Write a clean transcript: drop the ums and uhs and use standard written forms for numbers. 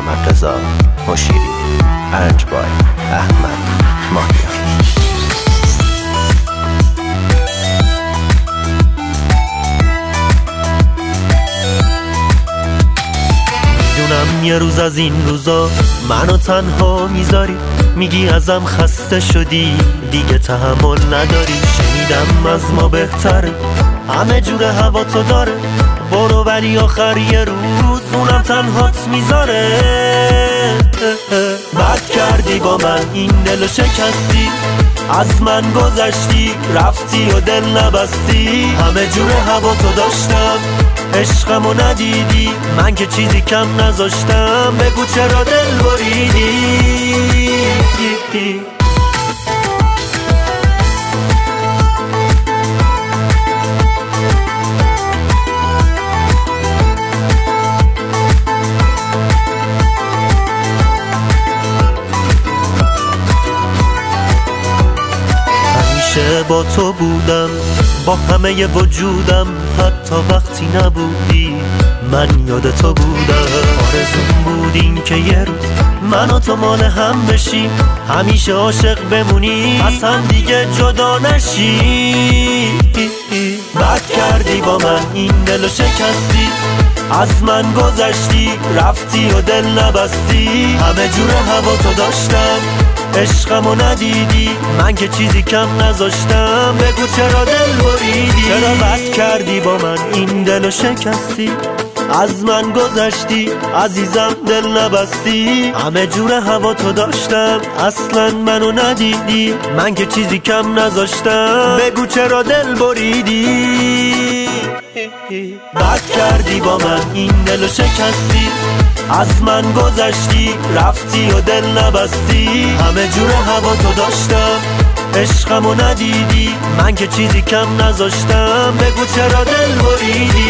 محمد رضا مشیری، ارنج بای احمد ماهیان. میدونم یه روز از این روزا منو تنها میذاری، میگی ازم خسته شدی دیگه تحمل نداری. شنیدم از ما بهتره، همه جور هوا تو داره، برو ولی آخر یه روز اونم تنهات میذاره. بد کردی با من، این دلو شکستی، از من گذشتی رفتی و دل نبستی. همه جور هوا تو داشتم، عشقمو ندیدی، من که چیزی کم نذاشتم، بگو چرا دل بریدی. همیشه با تو بودم، با همه وجودم، حتی وقتی نبودی من یاد تو بودم. آرزوم بود این که یه روز من و تو مال هم بشیم، همیشه عاشق بمونی از هم دیگه جدا نشی. بد کردی با من، این دلو شکستی، از من گذشتی رفتی و دل نبستی. همه جور هوا تو داشتم، عشقمو ندیدی، من که چیزی کم نذاشتم، بگو چرا دل بریدی. چرا بد کردی با من، این دلو شکستی، از من گذشتی عزیزم دل نبستی. همه جور هوا تو داشتم، اصلا منو ندیدی، من که چیزی کم نذاشتم، بگو چرا دل بریدی. بد کردی با من، این دلو شکستی، از من گذشتی رفتی و دل نبستی. همه جور هوا تو داشتم، عشقمو ندیدی، من که چیزی کم نذاشتم، بگو چرا دل بریدی.